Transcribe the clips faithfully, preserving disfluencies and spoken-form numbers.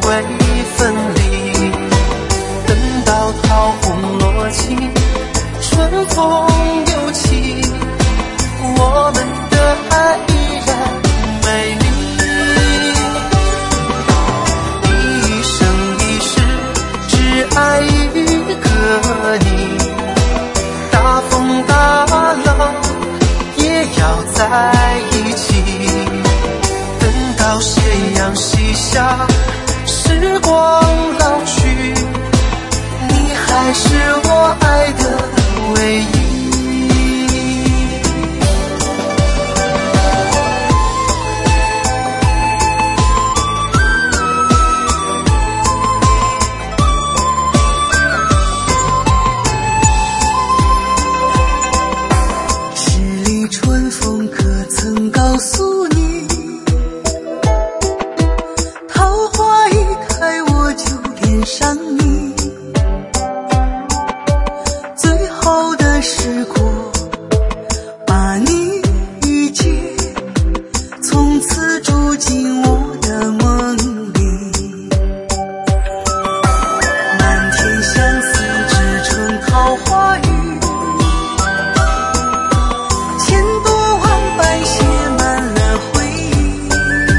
会分离。等到桃红落尽，春风又起，我们的爱依然美丽。一生一世只爱一个你，大风大浪也要在一起。等到斜阳西下，时光老去，你还是我爱的唯一。十里春风可曾告诉你，桃花一开我就恋上你。最后的时光把你遇见，从此住进我的梦里。满天相思知春桃花雨，千多万般写满了回忆。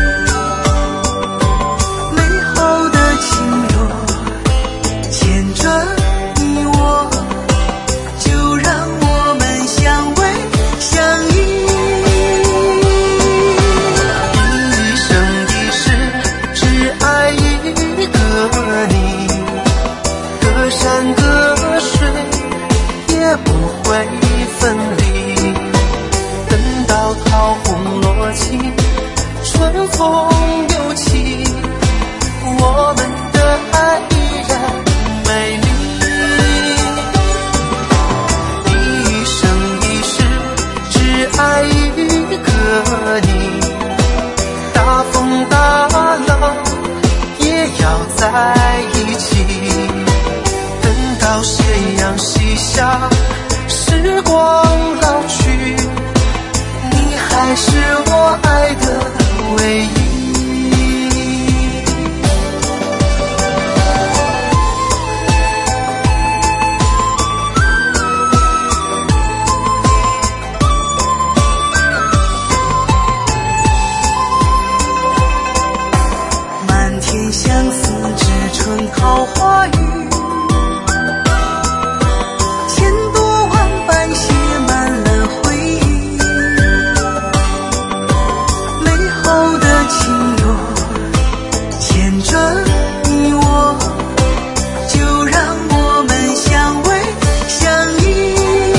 美好的情缘牵着你我，就让我们相偎相依。一生一世只爱一个你，隔山隔水也不会分离。等到桃红落尽，春风又起，我们的爱依然美丽。一生一世只爱一个你，大风大浪也要在一起。等到斜阳西下，时光老去，你还是我爱的唯一。满天相思知春桃花雨，千多万般写满了回忆。美好的情缘牵着你我，就让我们相偎相依。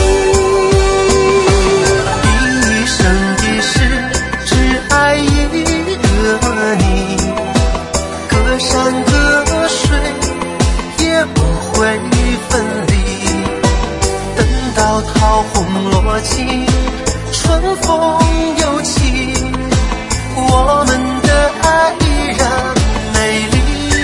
一生一世只爱一个你，隔山隔水也不会分离。等到桃红落尽，春风又起，我们的爱依然美丽。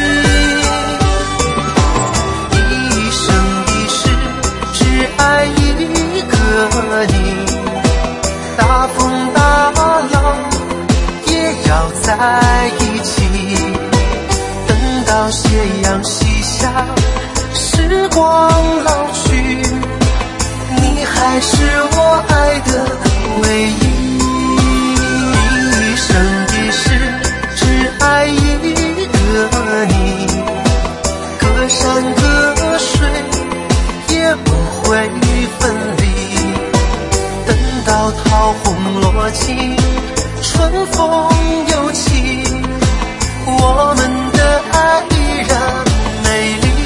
一生一世只爱一个你，大风大浪也要在一起。等到斜阳西下，时光老去，你还是我爱的唯一。一生一世只爱一个你，隔山隔水也不会分离。等到桃红落尽，春风又起，我们的爱依然美丽。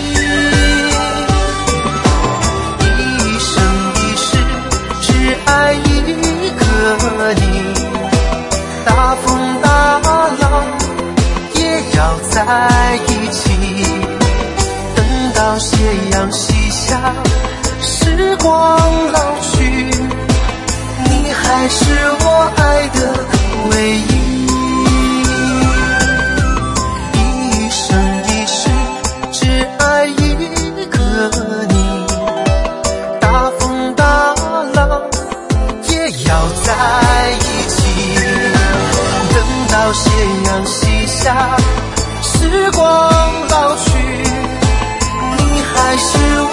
一生一世只爱一个你，大风大浪也要在一起。等到斜阳西下，时光老去，你还是我爱的唯一。一生一世只爱一个你，大风大浪也要在一起。等到斜阳西下， 时光老去，你还是我